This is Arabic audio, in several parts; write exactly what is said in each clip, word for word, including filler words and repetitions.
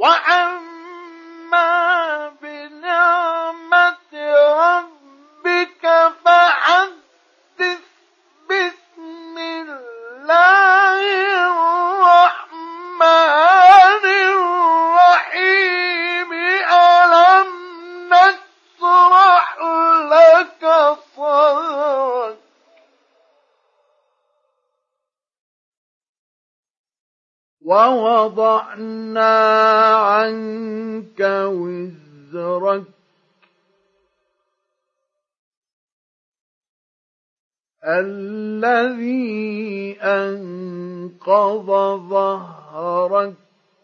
وأما بنعمة ربك فحدث. بسم الله الرحمن الرحيم. ألم نشرح لك صدرك ووضعنا عنك وزرك الذي أنقض ظهرك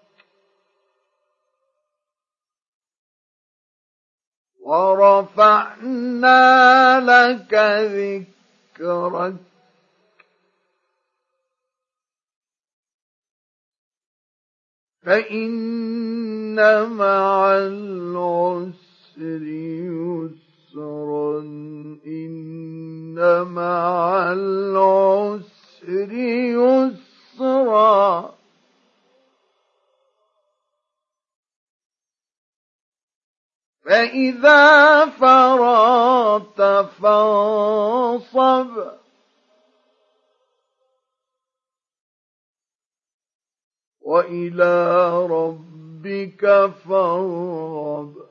ورفعنا لك ذكرك فإن مع العسر يسرا إن مع العسر يسرا فإذا فرغت فانصب وإلى ربك فارغب